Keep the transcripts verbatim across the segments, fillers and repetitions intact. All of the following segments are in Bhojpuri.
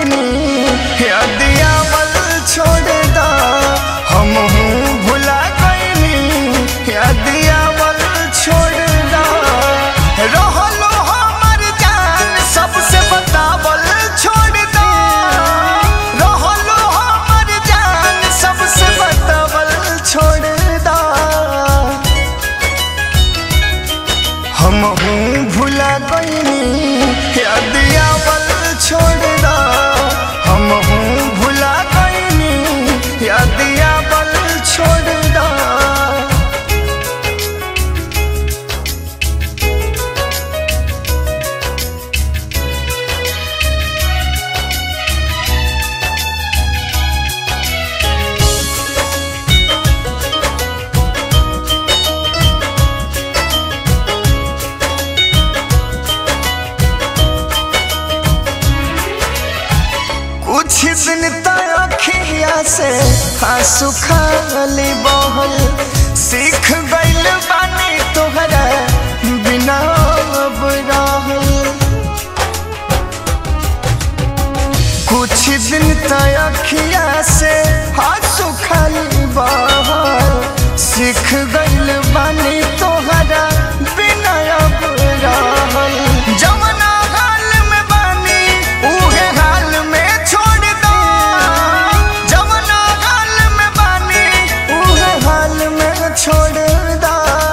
गईनी यादिया वल छोड़ दा हम भुला गईनी यादिया वल छोड़ दा रहलो हमर जान सबसे बतावल छोड़ दा रहलो हमर जान सबसे बतावल छोड़ दा हम भुला गईनी यादिया वल छोड़ दा हम भुला गईनी यादिया वल छोड़ दा। कुछ दिन तक अखिया से आंसू खाली बहल सीख गइल बानी तोहरा बिना अब रहल। कुछ दिन तक अखिया से आंसू खाली बहल सीख गइल बानी तोहरा बिना अब रहल। जवना हाल में बानी उहे हाल में छोड़ दा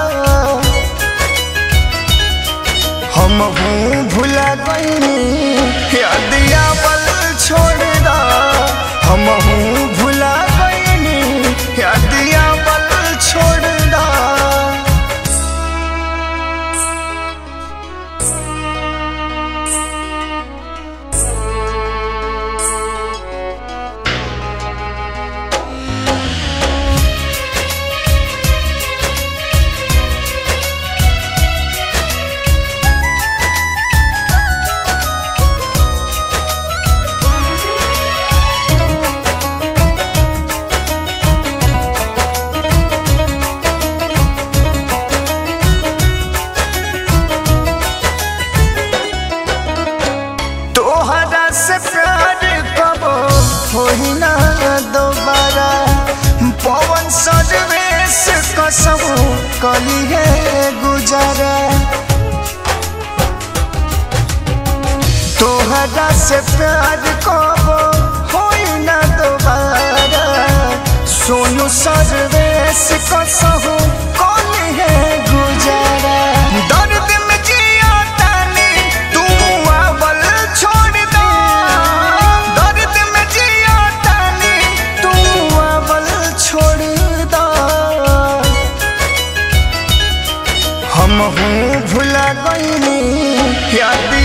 हम भुला गईनी यादिया वल छोड़ दा हम भुला गईनी यादिया वल छोड़ दा। तोहरा से प्यार कबो होई ना दोबारा पवन सर्वेश कसम कली है गुजारा। तोहरा से प्यार कबो होई ना दोबारा सोनू सर्वेश कसम कली है गुजारा। दर्द में जिया तानी तू आवल छोड़ दा दर्द में जिया तानी तू आवल छोड़ दा हम भुला गईनी याद